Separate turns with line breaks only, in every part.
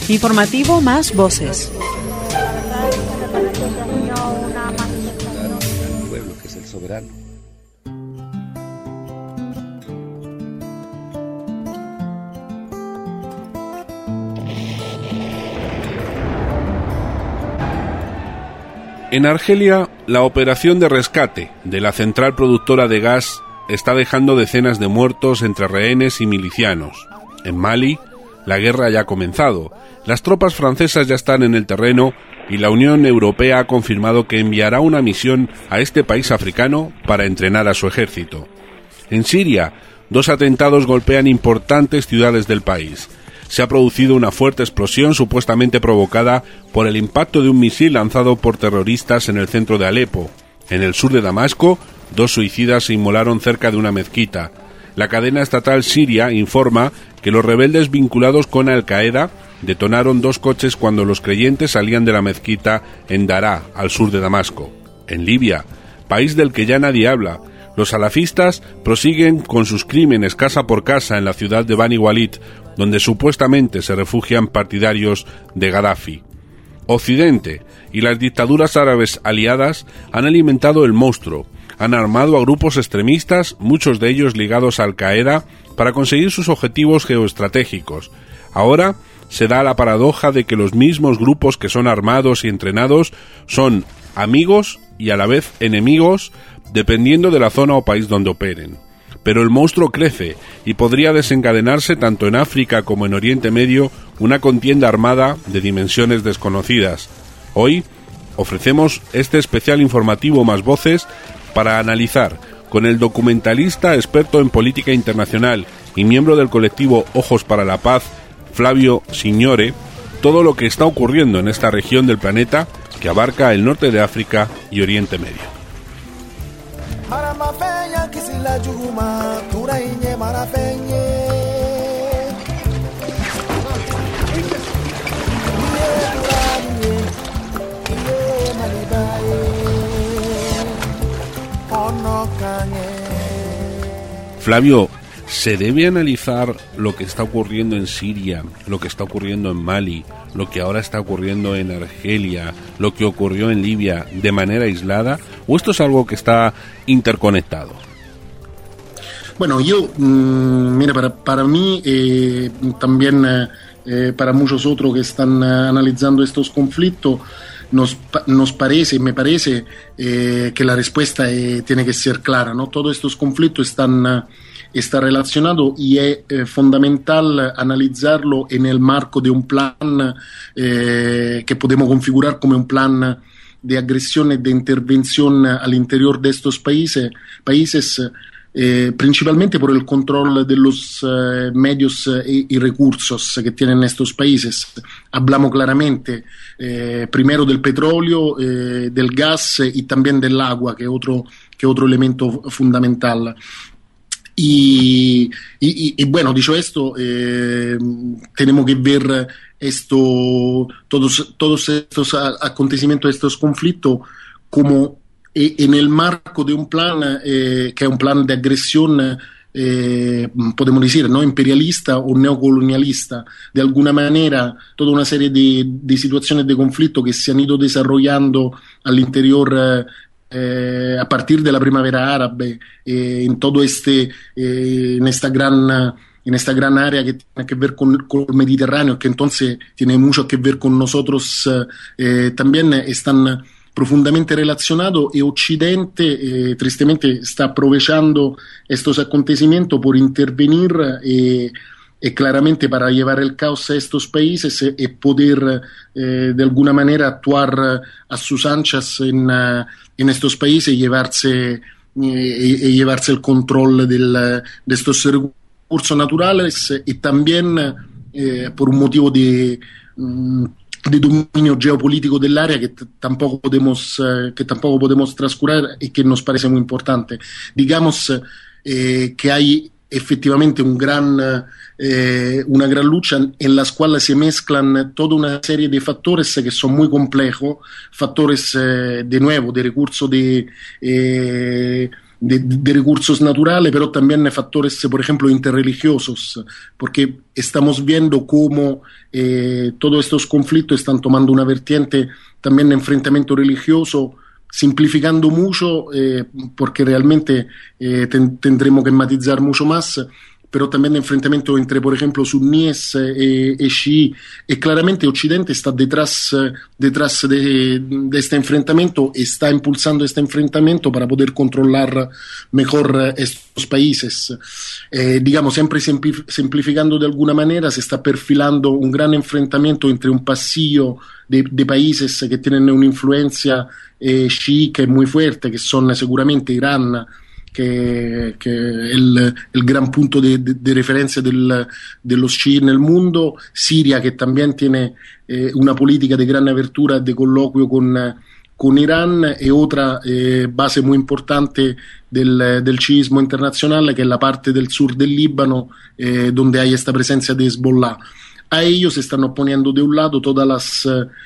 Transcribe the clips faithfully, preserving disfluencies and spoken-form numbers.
Informativo Más Voces.
El pueblo, que es el soberano. En Argelia, la operación de rescate de la central productora de gas está dejando decenas de muertos entre rehenes y milicianos. En Mali, la guerra ya ha comenzado. Las tropas francesas ya están en el terreno y la Unión Europea ha confirmado que enviará una misión a este país africano para entrenar a su ejército. En Siria, dos atentados golpean importantes ciudades del país. Se ha producido una fuerte explosión supuestamente provocada por el impacto de un misil lanzado por terroristas en el centro de Alepo. En el sur de Damasco, dos suicidas se inmolaron cerca de una mezquita. La cadena estatal siria informa que los rebeldes vinculados con Al-Qaeda detonaron dos coches cuando los creyentes salían de la mezquita en Daraa, al sur de Damasco. En Libia, país del que ya nadie habla, los salafistas prosiguen con sus crímenes casa por casa en la ciudad de Bani Walid, donde supuestamente se refugian partidarios de Gaddafi. Occidente y las dictaduras árabes aliadas han alimentado el monstruo, han armado a grupos extremistas, muchos de ellos ligados a Al-Qaeda, para conseguir sus objetivos geoestratégicos. Ahora se da la paradoja de que los mismos grupos que son armados y entrenados son amigos y a la vez enemigos, dependiendo de la zona o país donde operen. Pero el monstruo crece y podría desencadenarse tanto en África como en Oriente Medio una contienda armada de dimensiones desconocidas. Hoy ofrecemos este especial informativo Más Voces para analizar con el documentalista experto en política internacional y miembro del colectivo Ojos para la Paz, Flavio Signore, todo lo que está ocurriendo en esta región del planeta que abarca el norte de África y Oriente Medio. Flavio, ¿se debe analizar lo que está ocurriendo en Siria, lo que está ocurriendo en Mali, lo que ahora está ocurriendo en Argelia, lo que ocurrió en Libia de manera aislada, o esto es algo que está interconectado?
Bueno, yo, mmm, mira, para, para mí, eh, también eh, para muchos otros que están uh, analizando estos conflictos, nos, nos parece, me parece eh, que la respuesta eh, tiene que ser clara, ¿no? Todos estos conflictos están, uh, están relacionados y es eh, fundamental analizarlo en el marco de un plan eh, que podemos configurar como un plan de agresión y de intervención al interior de estos países, países Eh, principalmente por el control de los eh, medios eh, y recursos que tienen estos países. Hablamos claramente eh, primero del petróleo, eh, del gas y también del agua, que es otro, que otro elemento fundamental. Y, y, y bueno, dicho esto, eh, tenemos que ver esto, todos, todos estos acontecimientos, estos conflictos, como en el marco de un plan eh, que es un plan de agresión, eh, podemos decir, ¿no?, imperialista o neocolonialista. De alguna manera, toda una serie de, de situaciones de conflicto que se han ido desarrollando al interior eh, a partir de la primavera árabe, eh, en todo este, eh, en esta gran en esta gran área que tiene que ver con, con el Mediterráneo, que entonces tiene mucho que ver con nosotros, eh, también están profundamente relacionado, y Occidente eh, tristemente está aprovechando estos acontecimientos por intervenir eh, eh, claramente para llevar el caos a estos países y eh, poder eh, de alguna manera actuar a sus anchas en, uh, en estos países y llevarse, eh, y llevarse el control del, de estos recursos naturales, y también eh, por un motivo de um, de dominio geopolítico del área que t- tampoco podemos eh, que tampoco podemos trascurar y que nos parece muy importante. Digamos eh, que hay efectivamente un gran, eh, una gran lucha en la cual se mezclan toda una serie de factores que son muy complejos, factores eh, de nuevo de recursos de, eh, de, de recursos naturales, pero también factores, por ejemplo, interreligiosos, porque estamos viendo cómo eh, todos estos conflictos están tomando una vertiente también de enfrentamiento religioso, simplificando mucho, eh, porque realmente eh, ten, tendremos que matizar mucho más, pero también de enfrentamiento entre, por ejemplo, suníes eh, y chií, y claramente Occidente está detrás, detrás de, de este enfrentamiento, está impulsando este enfrentamiento para poder controlar mejor estos países. Eh, digamos, siempre simplificando de alguna manera, se está perfilando un gran enfrentamiento entre un pasillo de, de países que tienen una influencia eh, chiica muy fuerte, que son seguramente Irán, que, que el, el gran punto de, de, de referencia del, de los chiíes en el mundo, Siria, que también tiene eh, una política de gran apertura de coloquio con, con Irán, y otra eh, base muy importante del, del chiismo internacional, que es la parte del sur del Líbano, eh, donde hay esta presencia de Hezbollah. A ellos se están oponiendo de un lado todas las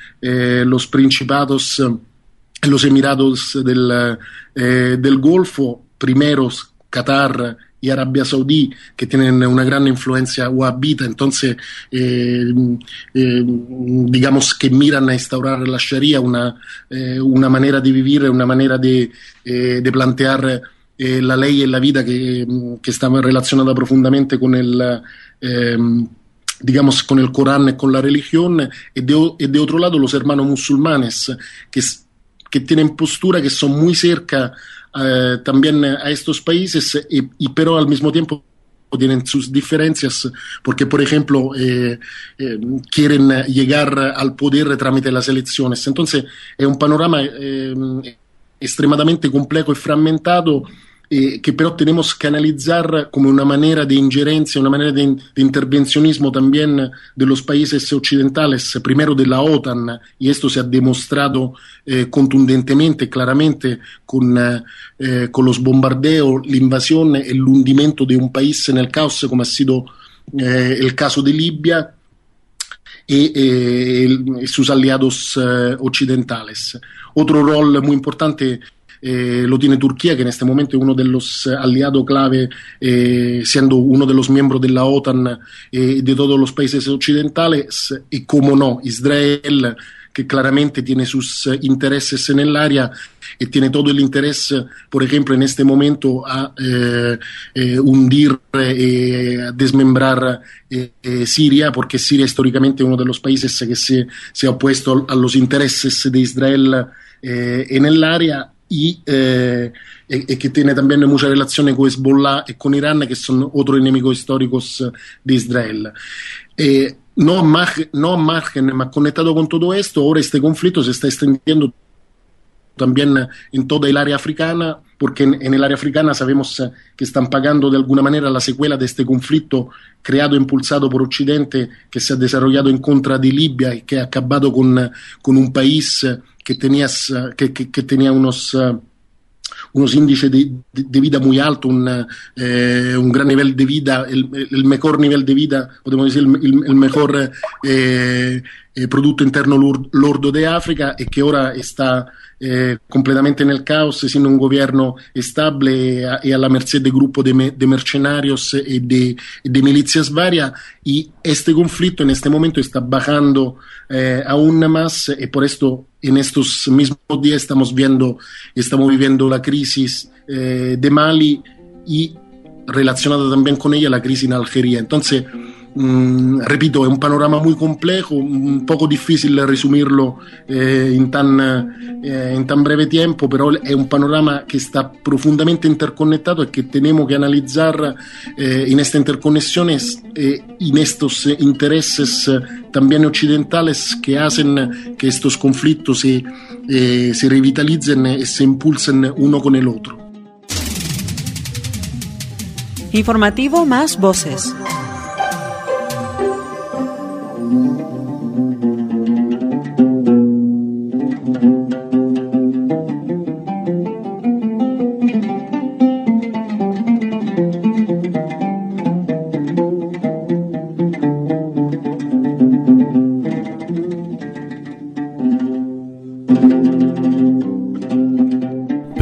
eh, los principados, eh, los emirados del, eh, del Golfo, primeros Qatar y Arabia Saudí, que tienen una gran influencia wahhabita, entonces eh, eh, digamos que miran a instaurar la Sharia, una, eh, una manera de vivir, una manera de, eh, de plantear eh, la ley y la vida que, que está relacionada profundamente con el eh, digamos con el Corán y con la religión, y de, y de otro lado los hermanos musulmanes, que, que tienen posturas que son muy cerca Uh, también a estos países, y, y pero al mismo tiempo tienen sus diferencias, porque por ejemplo eh, eh, quieren llegar al poder tramite las elecciones. Entonces es un panorama eh, extremadamente complejo y fragmentado, eh, que pero tenemos que analizar como una manera de injerencia, una manera de, de intervencionismo también de los países occidentales, primero de la OTAN, y esto se ha demostrado eh, contundentemente, claramente, con, eh, con los bombardeos, la invasión, el hundimiento de un país en el caos, como ha sido eh, el caso de Libia, y, eh, y sus aliados eh, occidentales. Otro rol muy importante Eh, lo tiene Turquía, que en este momento es uno de los eh, aliados clave, eh, siendo uno de los miembros de la OTAN y eh, de todos los países occidentales, y como no, Israel, que claramente tiene sus eh, intereses en el área y tiene todo el interés, por ejemplo, en este momento a eh, eh, hundir y eh, desmembrar eh, eh, Siria, porque Siria históricamente es uno de los países que se, se ha opuesto a los intereses de Israel eh, en el área. Y, eh, y, y que tiene también mucha relación con Hezbollah y con Irán, que son otros enemigos históricos de Israel. Eh, no, margen, no margen, más conectado con todo esto, ahora este conflicto se está extendiendo también en toda el área africana, porque en, en el área africana sabemos que están pagando de alguna manera la secuela de este conflicto creado e impulsado por Occidente, que se ha desarrollado en contra de Libia y que ha acabado con, con un país que tenía, que, que, que tenía unos, unos índices de, de, de vida muy altos, un, eh, un gran nivel de vida, el, el mejor nivel de vida, podemos decir, el, el mejor eh, eh, Producto Interno Lordo de África, y que ahora está eh, completamente en el caos, sin un gobierno estable y a la merced de grupos de, me, de mercenarios y de, de milicias varias. Y este conflicto en este momento está bajando eh, aún más, y por esto en estos mismos días estamos viendo, estamos viviendo la crisis eh, de Mali y relacionada también con ella la crisis en Algeria. Entonces, mmm, repito, es un panorama muy complejo, un poco difícil resumirlo eh, en, tan, eh, en tan breve tiempo, pero es un panorama que está profundamente interconectado y que tenemos que analizar eh, en estas interconexiones, eh, en estos eh, intereses eh, también occidentales que hacen que estos conflictos se, eh, se revitalicen y se impulsen uno con el otro.
Informativo Más Voces.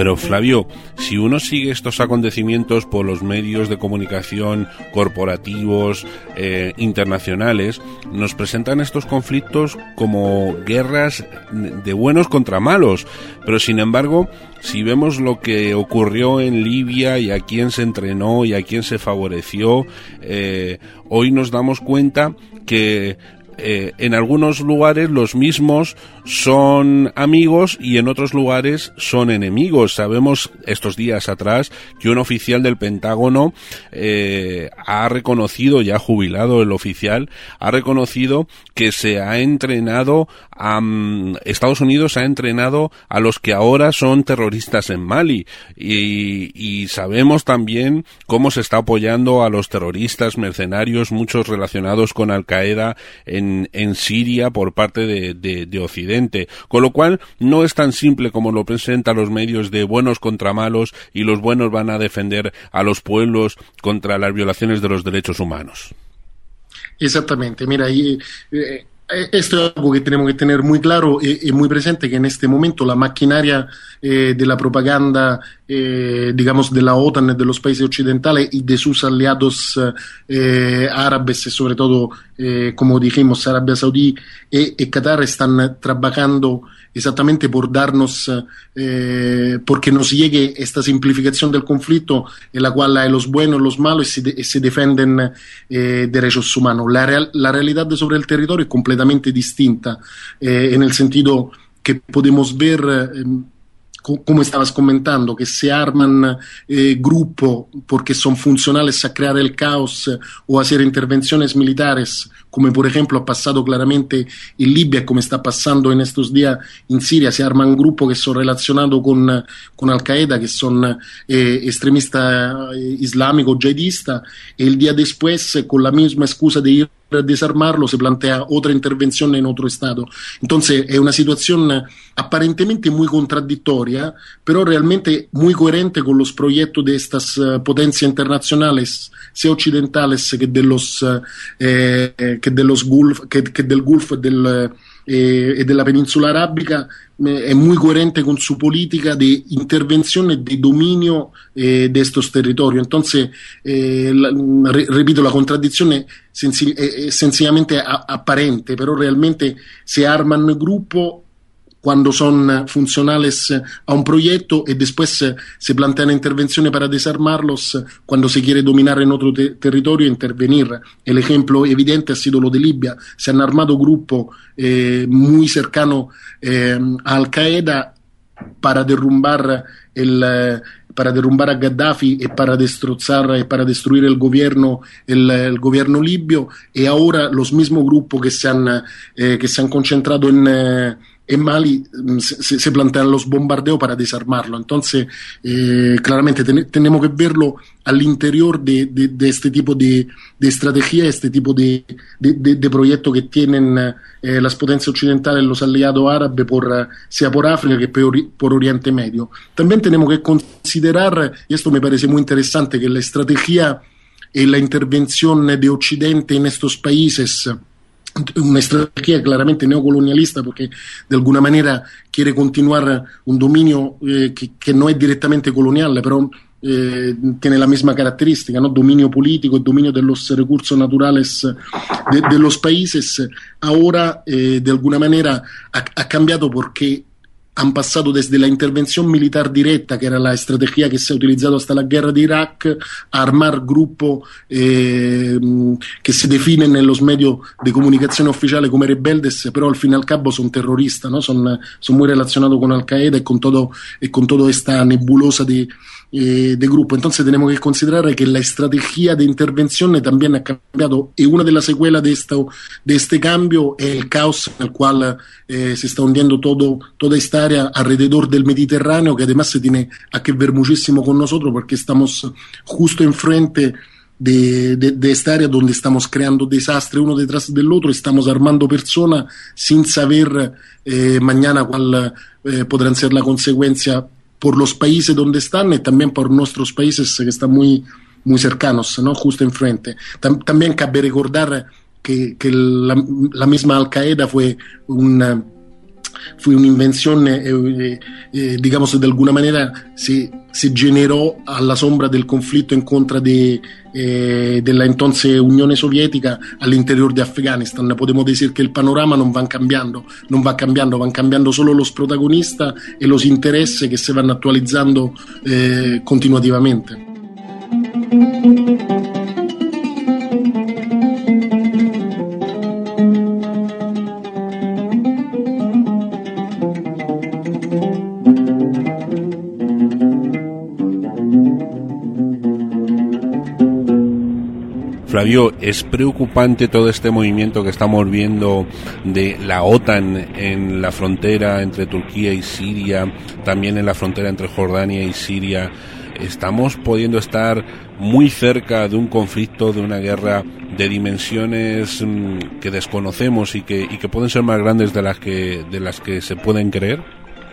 Pero Flavio, si uno sigue estos acontecimientos por los medios de comunicación corporativos eh, internacionales, nos presentan estos conflictos como guerras de buenos contra malos. Pero sin embargo, si vemos lo que ocurrió en Libia y a quién se entrenó y a quién se favoreció, eh, hoy nos damos cuenta que Eh, en algunos lugares los mismos son amigos y en otros lugares son enemigos. Sabemos estos días atrás que un oficial del Pentágono eh, ha reconocido, ya jubilado el oficial, ha reconocido que se ha entrenado a, um, Estados Unidos ha entrenado a los que ahora son terroristas en Mali, y, y sabemos también cómo se está apoyando a los terroristas mercenarios, muchos relacionados con Al-Qaeda en En, en Siria por parte de, de, de Occidente, con lo cual no es tan simple como lo presentan los medios de buenos contra malos y los buenos van a defender a los pueblos contra las violaciones de los derechos humanos.
Exactamente, mira, y, eh, esto es algo que tenemos que tener muy claro y, y muy presente, que en este momento la maquinaria eh, de la propaganda, eh, digamos, de la OTAN y de los países occidentales y de sus aliados eh, árabes, y sobre todo, eh, como dijimos, Arabia Saudí y, y Qatar, están trabajando exactamente por darnos, eh, porque nos llegue esta simplificación del conflicto en la cual hay los buenos, los malos y se, de, y se defienden eh, derechos humanos. La, real, la realidad sobre el territorio es completamente distinta, eh, en el sentido que podemos ver, eh, como estabas comentando, que se arman eh, grupos porque son funcionales a crear el caos eh, o a hacer intervenciones militares, como por ejemplo ha pasado claramente en Libia, como está pasando en estos días en Siria. Se arman grupos que son relacionados con, con Al-Qaeda, que son eh, extremistas eh, islámicos, jihadistas, y el día después, eh, con la misma excusa de ir a desarmarlo, se plantea otra intervención en otro estado. Entonces es una situación aparentemente muy contradictoria, pero realmente muy coherente con los proyectos de estas uh, potencias internacionales, sea occidentales que de los uh, eh, que de los Gulf, que, que del Golfo del eh, y de la península arábica. Eh, es muy coherente con su política de intervención y de dominio eh, de estos territorios. Entonces, eh, la, re, repito, la contradicción es, sensi- es sencillamente a- aparente, pero realmente se arman grupos cuando son funcionales a un proyecto y después se plantean intervenciones para desarmarlos cuando se quiere dominar en otro te- territorio e intervenir. El ejemplo evidente ha sido lo de Libia. Se han armado grupos eh, muy cercanos eh, a Al-Qaeda para derrumbar el... para derrumbar a Gaddafi y para destrozar y para destruir el gobierno el, el gobierno libio, y ahora los mismos grupos que se han eh, que se han concentrado en eh, en Mali se, se plantean los bombardeos para desarmarlo. Entonces, eh, claramente ten, tenemos que verlo al interior de, de, de este tipo de, de estrategia, este tipo de, de, de, de proyectos que tienen eh, las potencias occidentales, los aliados árabes, por, sea por África que por, por Oriente Medio. También tenemos que considerar, y esto me parece muy interesante, que la estrategia y la intervención de Occidente en estos países, una estrategia claramente neocolonialista, porque de alguna manera quiere continuar un dominio eh, que, que no es directamente colonial, pero eh, tiene la misma característica, ¿no? Dominio político, dominio de los recursos naturales de, de los países. Ahora eh, de alguna manera ha, ha cambiado, porque han pasado desde la intervención militar directa, que era la estrategia que se ha utilizado hasta la guerra de Irak, a armar grupos eh, que se definen en los medios de comunicación oficiales como rebeldes, pero al fin y al cabo son terroristas, ¿no? Son, son muy relacionados con Al-Qaeda y con todo, y con toda esta nebulosa de, eh, de grupo. Entonces tenemos que considerar que la estrategia de intervención también ha cambiado, y una de las secuelas de, esta, de este cambio es el caos en el cual eh, se está hundiendo todo, toda esta área alrededor del Mediterráneo, que además se tiene a que ver muchísimo con nosotros, porque estamos justo enfrente de, de, de esta área donde estamos creando desastres uno detrás del otro, estamos armando personas sin saber eh, mañana cuál eh, podrán ser la consecuencia por los países donde están y también por nuestros países que están muy, muy cercanos, ¿no? Justo enfrente. Tam- también cabe recordar que, que la, la misma Al-Qaeda fue una fue una invención, eh, eh, digamos, de alguna manera se, se generó a la sombra del conflicto en contra de, eh, de la entonces Unión Soviética al interior de Afganistán. Podemos decir que el panorama no va cambiando, no va cambiando, van cambiando solo los protagonistas y los intereses que se van actualizando eh, continuativamente.
Flavio, ¿es preocupante todo este movimiento que estamos viendo de la OTAN en la frontera entre Turquía y Siria, también en la frontera entre Jordania y Siria? ¿Estamos pudiendo estar muy cerca de un conflicto, de una guerra de dimensiones que desconocemos y que, y que pueden ser más grandes de las que, de las que se pueden creer?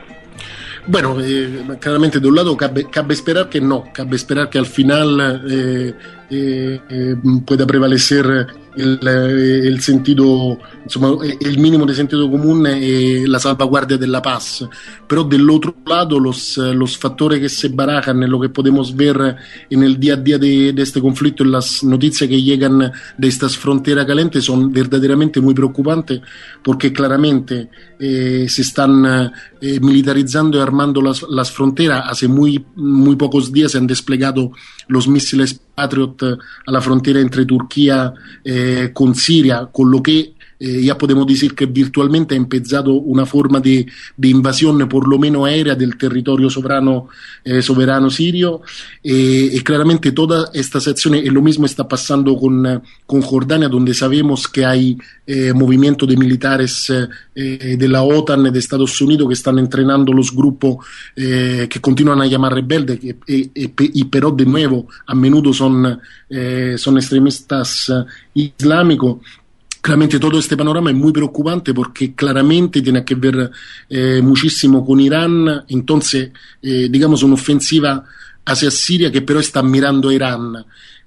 Bueno, eh, claramente de un lado cabe, cabe esperar que no, cabe esperar que al final eh, eh, eh, pueda prevalecer el, el sentido, insomma, el mínimo de sentido común y la salvaguardia de la paz. Pero del otro lado los, los factores que se barajan, lo que podemos ver en el día a día de, de este conflicto, en las noticias que llegan de estas fronteras calientes, son verdaderamente muy preocupantes, porque claramente eh, se están eh, militarizando y armando las, las fronteras. Hace muy, muy pocos días se han desplegado los misiles Patriot a la frontera entre Turquía eh, con Siria, con lo que eh, ya podemos decir que virtualmente ha empezado una forma de, de invasión, por lo menos aérea, del territorio soberano, eh, soberano sirio, eh, y claramente todas estas acciones, y lo mismo está pasando con, con Jordania, donde sabemos que hay eh, movimiento de militares eh, de la OTAN, de Estados Unidos, que están entrenando los grupos eh, que continúan a llamar rebeldes, y, y, y pero de nuevo a menudo son, eh, son extremistas eh, islámicos. Claramente todo este panorama es muy preocupante porque claramente tiene que ver eh, muchísimo con Irán. Entonces, eh, digamos, una ofensiva hacia Siria que pero está mirando a Irán.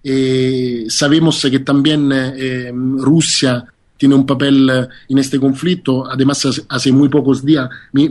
Eh, sabemos que también eh, Rusia tiene un papel en este conflicto. Además, hace muy pocos días,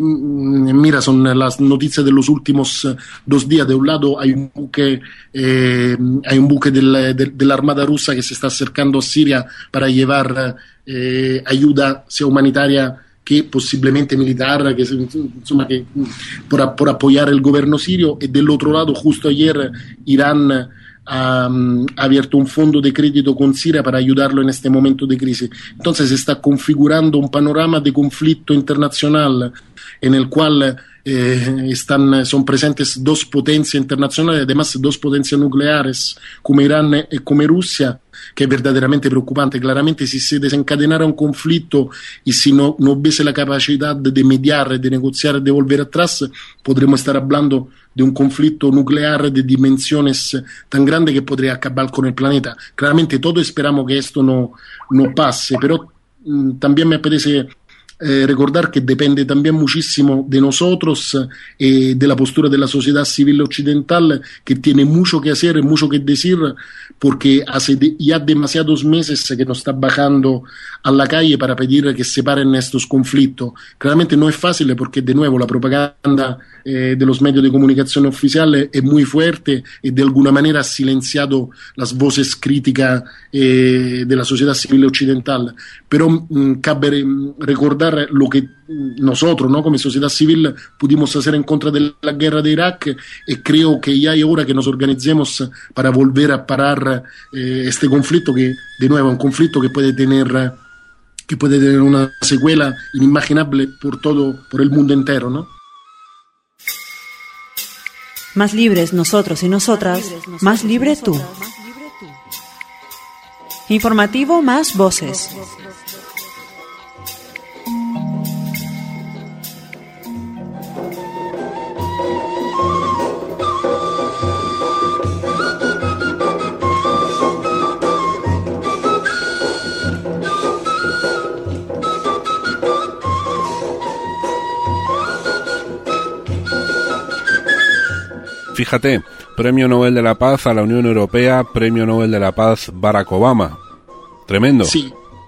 mira, son las noticias de los últimos dos días. De un lado hay un buque, eh, hay un buque del, de, de la Armada rusa que se está acercando a Siria para llevar eh, ayuda, sea humanitaria que posiblemente militar, que, insomma, que, por, por apoyar el gobierno sirio. Y del otro lado, justo ayer, Irán ha, ha abierto un fondo de crédito con Siria para ayudarlo en este momento de crisis. Entonces se está configurando un panorama de conflicto internacional en el cual eh, están, son presentes dos potencias internacionales, además dos potencias nucleares como Irán y como Rusia, que es verdaderamente preocupante. Claramente si se desencadenara un conflicto y si no, no hubiese la capacidad de mediar, de negociar, de volver atrás, podremos estar hablando de un conflicto nuclear de dimensiones tan grandes que podría acabar con el planeta. Claramente todos esperamos que esto no, no pase, pero mmm, también me parece eh, recordar que depende también muchísimo de nosotros y eh, de la postura de la sociedad civil occidental, que tiene mucho que hacer y mucho que decir, porque hace de, ya demasiados meses que nos está bajando a la calle para pedir que se paren estos conflictos. Claramente no es fácil porque, de nuevo, la propaganda eh, de los medios de comunicación oficiales es muy fuerte y de alguna manera ha silenciado las voces críticas eh, de la sociedad civil occidental. Pero mmm, cabe recordar lo que nosotros, ¿no?, como sociedad civil pudimos hacer en contra de la guerra de Irak, y creo que ya es hora que nos organicemos para volver a parar eh, este conflicto, que de nuevo es un conflicto que puede tener que puede tener una secuela inimaginable por todo, por el mundo entero, ¿no?
Más libres nosotros y nosotras, más libre tú. Informativo Más Voces.
Fíjate, Premio Nobel de la Paz a la Unión Europea, Premio Nobel de la Paz Barack Obama. Tremendo.
Sí,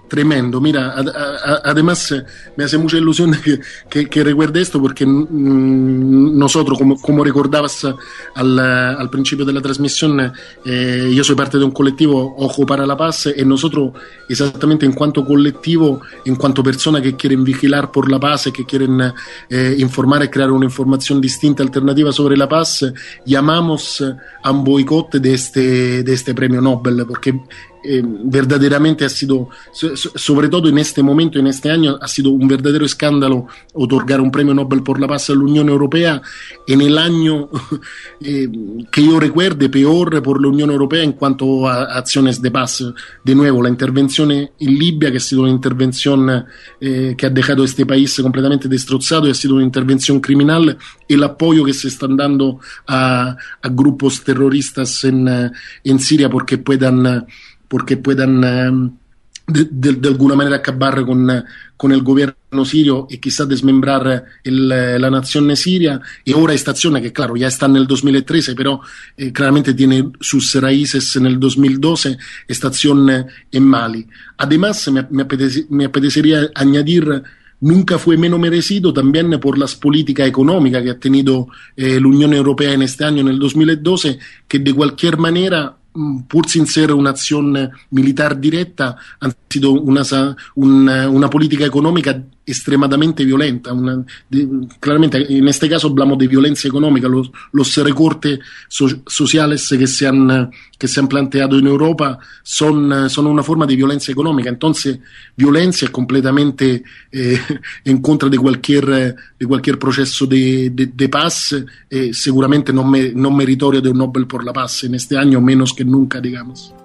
Tremendo, mira, a, a, además eh, me hace mucha ilusión que, que, que recuerde esto porque mmm, nosotros, como, como recordabas al, al principio de la transmisión, eh, yo soy parte de un colectivo Ojo para la Paz y nosotros exactamente en cuanto colectivo, en cuanto personas que quieren vigilar por la paz, que quieren eh, informar y crear una información distinta, alternativa sobre la paz, llamamos a un boicot de este, de este premio Nobel porque Eh, verdaderamente ha sido, so, sobre todo en este momento, en este año, ha sido un verdadero escándalo otorgar un premio Nobel por la paz a la Unión Europea en el año eh, que yo recuerde peor por la Unión Europea en cuanto a acciones de paz. De nuevo, la intervención en Libia, que ha sido una intervención eh, que ha dejado este país completamente destrozado, y ha sido una intervención criminal, el apoyo que se están dando a, a grupos terroristas en, en Siria porque puedan porque puedan eh, de, de, de alguna manera acabar con, con el gobierno sirio y quizás desmembrar el, la nación siria. Y ahora esta acción, que claro, ya está en el dos mil trece, pero eh, claramente tiene sus raíces en el dos mil doce, esta acción eh, en Mali. Además, me, me, apetece, me apetecería añadir, nunca fue menos merecido también por las políticas económicas que ha tenido eh, la Unión Europea en este año, en el dos mil doce, que de cualquier manera, pur sin ser una acción militar directa, ha sido una, una, una política económica extremadamente violenta. Una, de, claramente, en este caso hablamos de violencia económica. Los, los recortes so, sociales que se, han, que se han planteado en Europa son, son una forma de violencia económica. Entonces, violencia completamente eh, en contra de cualquier, de cualquier proceso de, de, de paz, eh, seguramente no, me, no meritorio de un Nobel por la paz en este año, menos que nunca, digamos.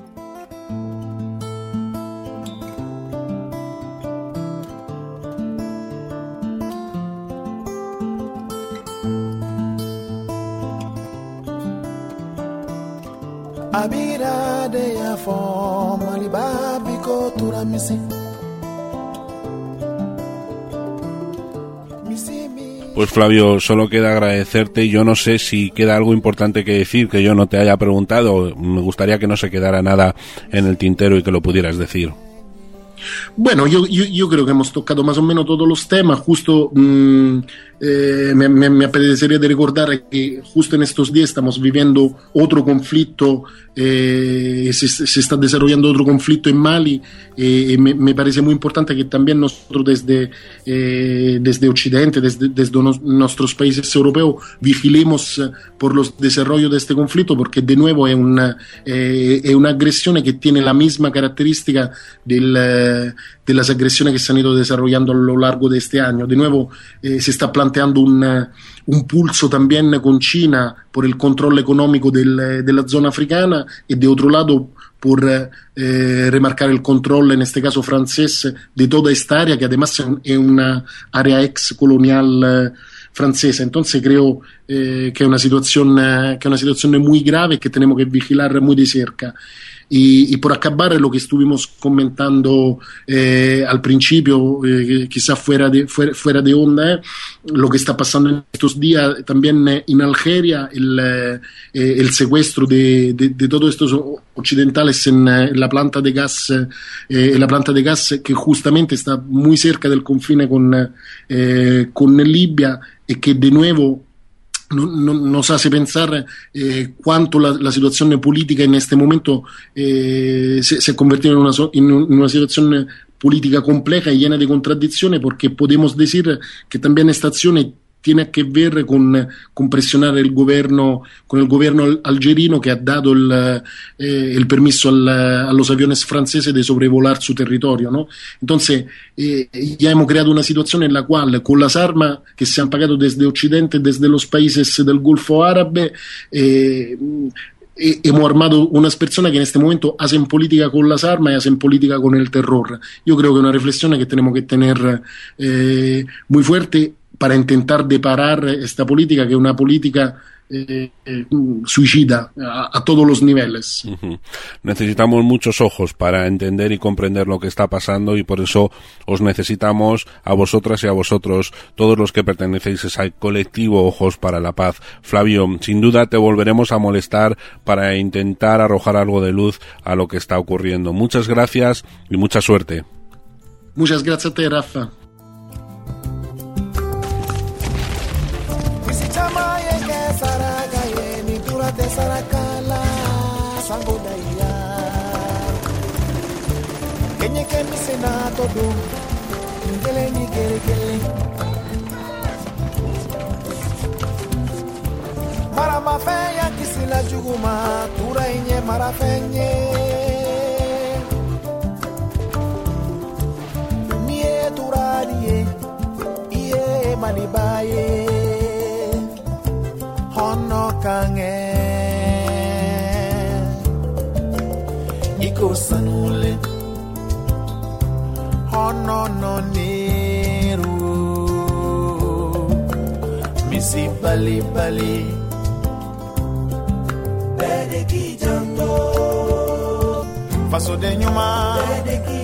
Pues Flavio, solo queda agradecerte. Yo no sé si queda algo importante que decir que yo no te haya preguntado. Me gustaría que no se quedara nada en el tintero y que lo pudieras decir.
Bueno, yo, yo, yo creo que hemos tocado más o menos todos los temas. Justo mmm, eh, me, me, me apetecería de recordar que justo en estos días estamos viviendo otro conflicto, eh, se, se está desarrollando otro conflicto en Mali, eh, y me, me parece muy importante que también nosotros desde, eh, desde Occidente, desde, desde nos, nuestros países europeos, vigilemos por los desarrollos de este conflicto, porque de nuevo es una, eh, es una agresión que tiene la misma característica del de las agresiones que se han ido desarrollando a lo largo de este año. De nuevo eh, se está planteando una, un pulso también con China por el control económico del, de la zona africana y de otro lado por eh, remarcar el control, en este caso francés, de toda esta área que además es una área ex colonial eh, francesa. Entonces creo eh, que es una situación, eh, que es una situación muy grave que tenemos que vigilar muy de cerca. Y, y por acabar lo que estuvimos comentando eh, al principio, eh, quizá fuera de, fuera, fuera de onda, eh, lo que está pasando en estos días también eh, en Algeria, el, eh, el secuestro de, de, de todos estos occidentales en, en la planta de gas, eh, en la planta de gas que justamente está muy cerca del confine con, eh, con Libia y que de nuevo No, no, nos hace pensar eh, cuánto la, la situación política en este momento eh, se, se ha convertido en una, en una situación política compleja y llena de contradicciones, porque podemos decir que también esta acción tiene que ver con, con presionar el gobierno, con el gobierno algerino que ha dado el, eh, el permiso al, a los aviones franceses de sobrevolar su territorio, ¿no? Entonces, eh, ya hemos creado una situación en la cual, con las armas que se han pagado desde Occidente, desde los países del Golfo Árabe, eh, hemos armado unas personas que en este momento hacen política con las armas y hacen política con el terror. Yo creo que es una reflexión que tenemos que tener eh, muy fuerte para intentar deparar esta política, que es una política eh, eh, suicida a, a todos los niveles.
Uh-huh. Necesitamos muchos ojos para entender y comprender lo que está pasando, y por eso os necesitamos a vosotras y a vosotros, todos los que pertenecéis al colectivo Ojos para la Paz. Flavio, sin duda te volveremos a molestar para intentar arrojar algo de luz a lo que está ocurriendo. Muchas gracias y mucha suerte.
Muchas gracias a ti, Rafa.
Maramafenya kisila juguma tura inye marafenye Mie turadiye iye malibaye Hono kange Iko sanule Hono no niru Misi bali bali Bede ki janto Faso de nyuma Bede ki